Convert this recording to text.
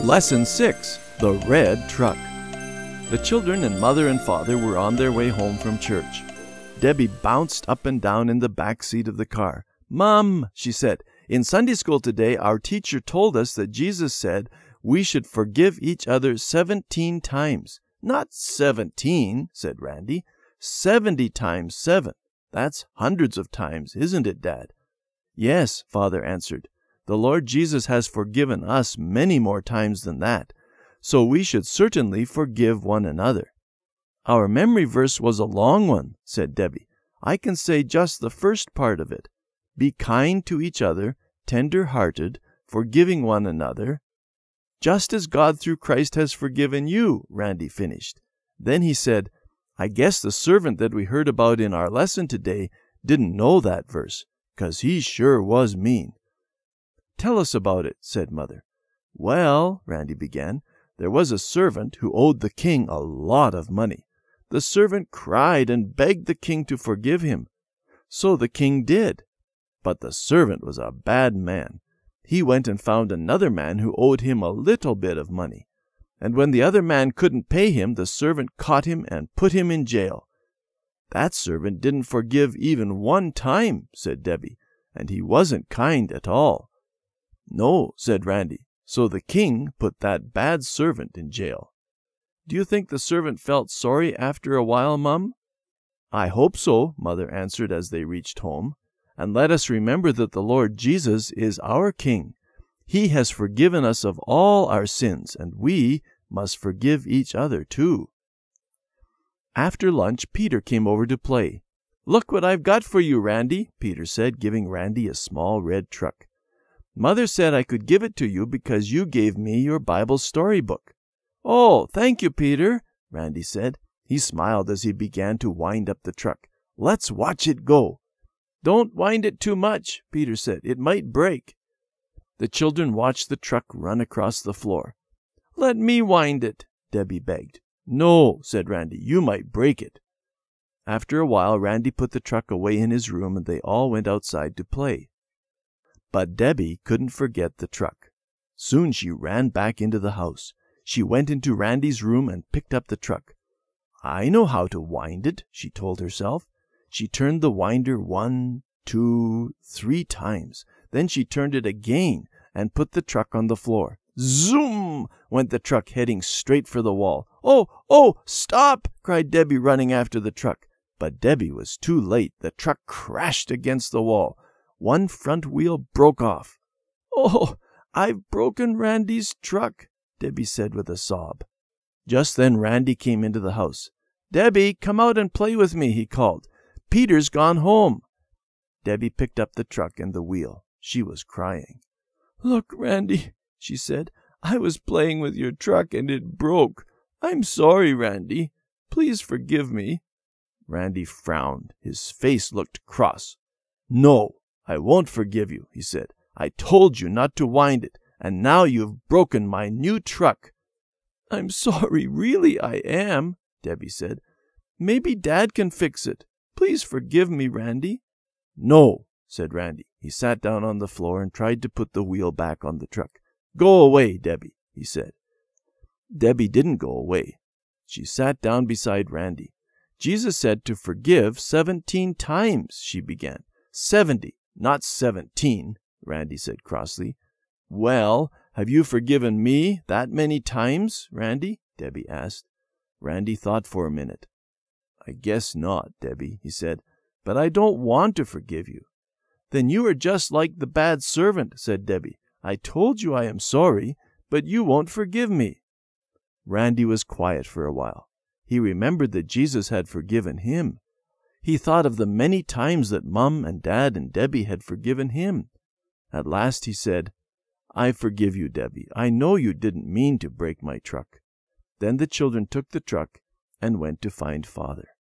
Lesson 6, The Red Truck. The children and mother and father were on their way home from church. Debbie bounced up and down in the back seat of the car. "Mom," she said, "in Sunday school today, our teacher told us that Jesus said we should forgive each other 17 times. "Not 17, said Randy. 70 times 7. That's hundreds of times, isn't it, Dad? "Yes," Father answered. "The Lord Jesus has forgiven us many more times than that, so we should certainly forgive one another." "Our memory verse was a long one," said Debbie. "I can say just the first part of it. Be kind to each other, tender-hearted, forgiving one another, just as God through Christ has forgiven you," Randy finished. Then he said, "I guess the servant that we heard about in our lesson today didn't know that verse, 'cause he sure was mean." "Tell us about it," said Mother. "Well," Randy began, "there was a servant who owed the king a lot of money. The servant cried and begged the king to forgive him. So the king did. But the servant was a bad man. He went and found another man who owed him a little bit of money. And when the other man couldn't pay him, the servant caught him and put him in jail." "That servant didn't forgive even one time," said Debbie, "and he wasn't kind at all." "No," said Randy. "So the king put that bad servant in jail." "Do you think the servant felt sorry after a while, Mum?" "I hope so," Mother answered as they reached home. "And let us remember that the Lord Jesus is our King. He has forgiven us of all our sins, and we must forgive each other too." After lunch, Peter came over to play. "Look what I've got for you, Randy," Peter said, giving Randy a small red truck. "Mother said I could give it to you because you gave me your Bible storybook." "Oh, thank you, Peter," Randy said. He smiled as he began to wind up the truck. "Let's watch it go." "Don't wind it too much," Peter said. "It might break." The children watched the truck run across the floor. "Let me wind it," Debbie begged. "No," said Randy. "You might break it." After a while, Randy put the truck away in his room and they all went outside to play. But Debbie couldn't forget the truck. Soon she ran back into the house. She went into Randy's room and picked up the truck. "I know how to wind it," she told herself. She turned the winder 1, 2, 3 times. Then she turned it again and put the truck on the floor. Zoom! Went the truck, heading straight for the wall. Oh, stop!" cried Debbie, running after the truck. But Debbie was too late. The truck crashed against the wall. One front wheel broke off. "Oh, I've broken Randy's truck," Debbie said with a sob. Just then Randy came into the house. "Debbie, come out and play with me," he called. "Peter's gone home." Debbie picked up the truck and the wheel. She was crying. "Look, Randy," she said, "I was playing with your truck and it broke. I'm sorry, Randy. Please forgive me." Randy frowned. His face looked cross. "No, I won't forgive you," he said. "I told you not to wind it, and now you've broken my new truck." "I'm sorry, really I am," Debbie said. "Maybe Dad can fix it. Please forgive me, Randy." "No," said Randy. He sat down on the floor and tried to put the wheel back on the truck. "Go away, Debbie," he said. Debbie didn't go away. She sat down beside Randy. "Jesus said to forgive 17 times, she began. 70, not 17, Randy said crossly. "Well, have you forgiven me that many times, Randy?" Debbie asked. Randy thought for a minute. "I guess not, Debbie," he said. "But I don't want to forgive you." "Then you are just like the bad servant," said Debbie. "I told you I am sorry, but you won't forgive me." Randy was quiet for a while. He remembered that Jesus had forgiven him. He thought of the many times that Mum and Dad and Debbie had forgiven him. At last he said, "I forgive you, Debbie. I know you didn't mean to break my truck." Then the children took the truck and went to find Father.